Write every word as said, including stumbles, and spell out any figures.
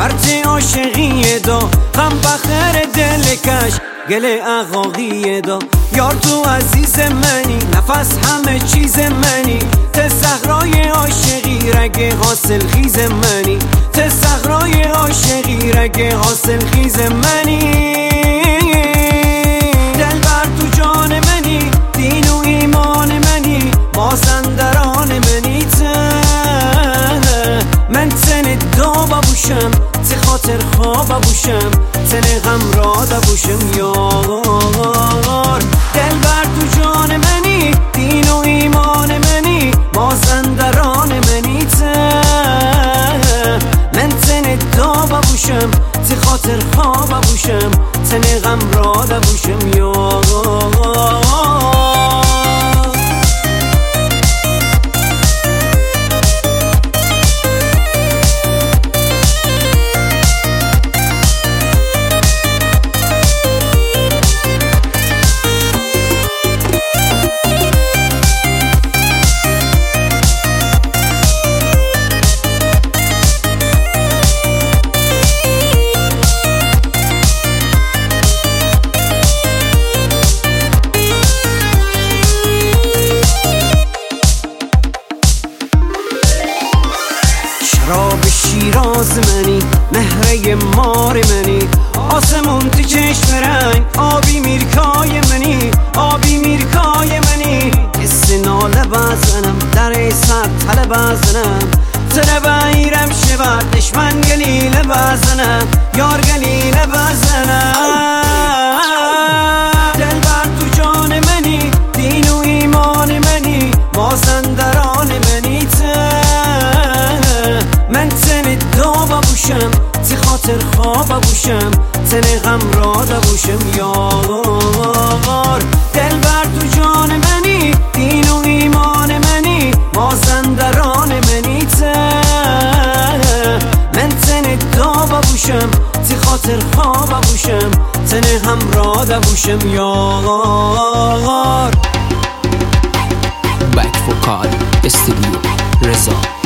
برچه عاشقی دا غم بخر دلکش گل اغاقی دا یار تو عزیز منی نفس همه چیز منی ته صحرای عاشقی رگ حاصل خیز منی ته صحرای عاشقی رگ حاصل خیز منی دل بر تو جان منی دین و ایمان منی مازندران منی ته من تن دا ببوشم ته خاطر خواب ببوشم تن غم را دبوشم یار دل بر تو جان منی دین و ایمان منی مازندران منی ته من تن دا ببوشم ته خاطر خواب ببوشم تن غم را دبوشم یار شراب شیراز منی مهره مار منی آسمون تو چشم رنگ آبی میرکای منی آبی میرکای منی حس ناله بزنم در سر تله بزنم تنه بیرم شبر دشمن گلیله بزنم یار گلیله بزنم دل بر تو جان منی دین و ایمان منی مازندران منی من تن دا ببوشم تی خاطر خواب ببوشم تن غم را دبوشم یار دل بر تو جان منی دین و ایمان منی مازندران منی ته من تن دا ببوشم تی خاطر خواب ببوشم تن غم را دبوشم یار Back for call استودیو رضا